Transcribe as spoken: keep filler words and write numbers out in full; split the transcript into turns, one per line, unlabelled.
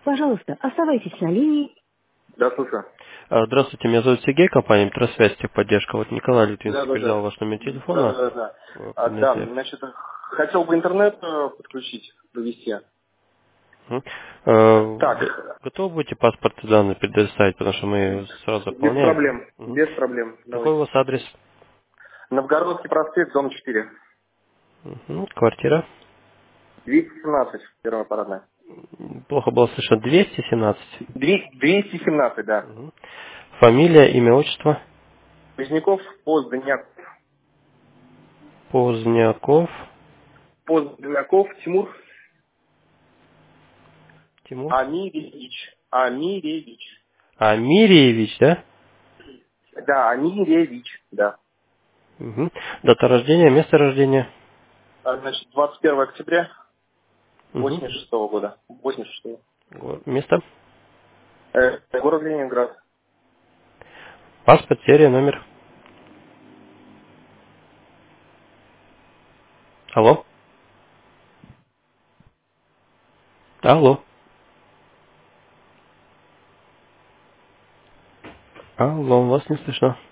Пожалуйста, оставайтесь на линии.
Да, слушаю.
А, Здравствуйте, меня зовут Сергей, компания Мтросвязь, техподдержка. Вот Николай
Да,
Литвинский
да, да.
взял ваш номер
Да, да,
телефона.
да, да.
э,
А, да,
принятие.
значит, хотел бы интернет э, подключить, провести.
Мгм. Э, г-
Так,
Готовы будете паспорт и данные предоставить, потому что мы сразу
без
заполняем.
проблем,
Мгм.
без проблем.
Какой у
Давайте.
вас адрес?
Новгородский проспект, дом четыре.
Мгм. Квартира.
двести семнадцать, первая парадная.
Плохо было слышно. двести семнадцать.
двести двести семнадцать, да.
Мгм. Фамилия, имя, отчество.
Поздняков, Поздняк,
Поздняков.
Поздняков, Тимур
Тимур.
Амиревич. Амиревич.
Амириевич, да?
Да, Амиревич, да.
Мгм. Дата рождения, место рождения.
А, Значит, двадцать первого октября
Мгм.
восемьдесят шестого года. восемьдесят шестого.
Го- Место.
Э, город Ленинград.
Паспорт, серия, номер. Алло. Алло. Алло, вас не слышно.